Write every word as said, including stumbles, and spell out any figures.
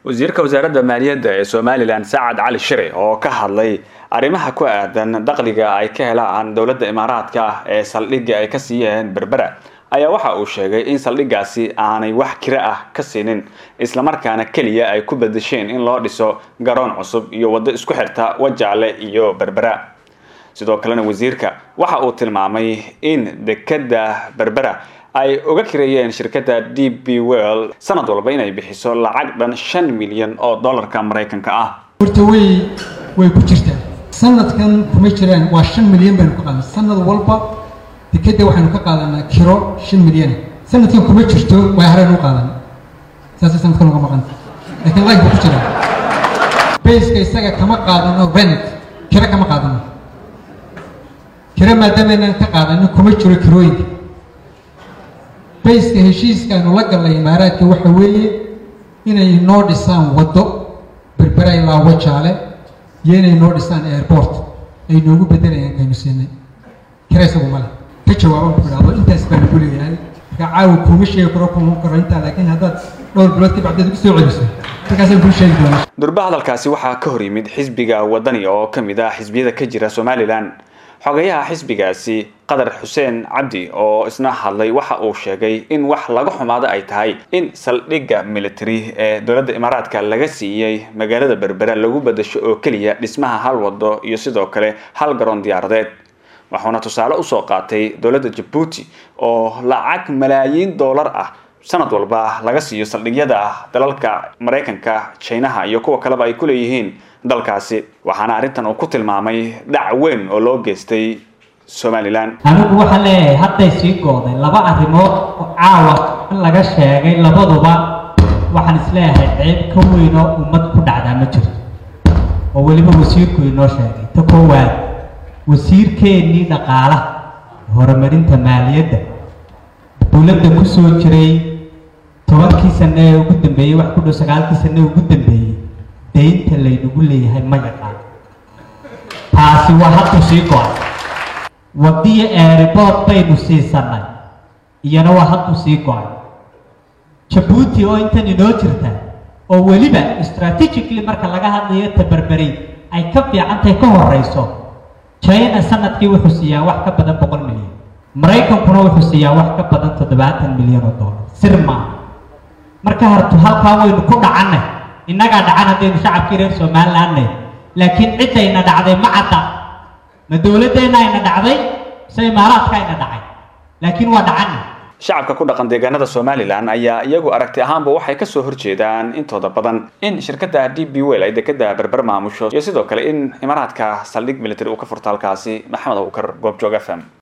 wasiirka wasaaradda maaliyadda ee Soomaaliland Saacad Cali Shire oo ka hadlay arrimaha ku aadan dakhliga ay ka helaan dawladda Imaaraadka ee saldhigga ay ka siiyeen Berbera ayaa waxa uu sheegay in saldhiggaasi aanay wax kira ah ka siinin isla markaana kaliya ay ku bedesheen in loo dhiso garoon cusub iyo wado isku xirta Wajaale iyo Berbera. sidoo kalena wasiirka waxa uu tilmaamay in dekada Berbera ay uga kireeyeen shirkadda D P World sanad walba inay bixiso lacag dhan shan milyan oo dollarka Mareykanka ah. horta way way ku jirtaa sanadkan kuma jiraan waa shan milyan baan ku qaadan sanad walba dekada waxaan ka qaadanaa kiro shan milyan sanadkan kuma jirto way hareen u qaadan saas sanadkan uga maqan laakiin lacag ku jira base-ka isaga kama qaadano rent kira kama qaadano kira maadaama inaan ka qaadano kuma jiro kirooyinka base-ka heshiiska aanu la galnay Imaaraadka waxa weeye inay noo dhisaan wado Berbera ilaa Wajaale iyo inay noo dhisaan airport ay noogu bedelayaan kaynu siinay kiraysa uma leh ka jawaabo ku dhacdo intaas baan ku leeyahay gacaaw kuma sheegi karo kuma karo inta laakiin haddaad dhowr bilood ka bacdeed ku soo celiso markaasaan ku sheegi doonaa. durba hadalkaasi waxaa ka hor yimid xisbiga wadani oo ka mid ah xisbiyada ka jira Somaliland. xogayaha xisbigaasi Qadar Xuseen Cabdi oo isna hadlay waxa uu sheegay in wax laga xumaado ay tahay in saldhigga military ee dawladda Imaaraadka laga siiyay magaalada Berbera lagu bedesho oo kaliya dhismaha hal wado iyo sidoo kale hal garoon diyaaradeed. waxaana tusaale u soo qaatay dawladda Djibouti oo lacag malaayiin dollar ah sanad walba laga siiyo saldhigyada dalalka Mareykanka, China iyo kuwa kale ay ku leeyihiin dalkaasi. waxaana arintan uu ku tilmaamay dhac weyn oo loo geystay Somaliland. anigu waxaan leeyahay hadday sii gooday laba arrimood oo caawa in laga sheegay labaduba waxaan isleeyahay ceeb ka weyn oo ummad ku dhacdaa ma jirto oo weliba wasiirku inoo sheegay ta koowaad wasiirkeennii dhaqaalaha horumarinta maaliyadda dowladda ku soo jiray tobankii sano ee ugu dambeeyey wax ku dhow sagaalkii sano ee ugu dambeeyey deynta laynagu leeyahay ma yaqaan taasi waa hadda sii go-an wadiyo airport baynu siisanay iyana waa hadda sii go-an Djibouti oo intan inoo jirta oo weliba strategically marka laga hadlayo tabarbaray ay ka fiicantahay ka horeyso China sanadkii wuxuu siiyaa wax ka badan boqol milyan Mareykankuna wuxuu siiyaa wax ka badan toddobaatan milyan oo dollar sirma marka hartu halka waynu ku dhacanay innaga dhacan hadaynu shacabkii reer Somaliland laakiin cidayna dhacday ma cadda ma dawladdeena ayna dhacday say Imaaraadka ayna dhacay laakiin waa dhacan shacabka ku dhaqan deegaanada Somaliland ayaa iyagu aragti ahaanba waxay ka soo horjeedaan intooda badan in shirkadda D P World ay dekada Berbera maamusho iyo sidoo kale in Imaaraadka saldhig military uu ka furto halkaasi. Maxamed Abuukar, Goobjoog F M.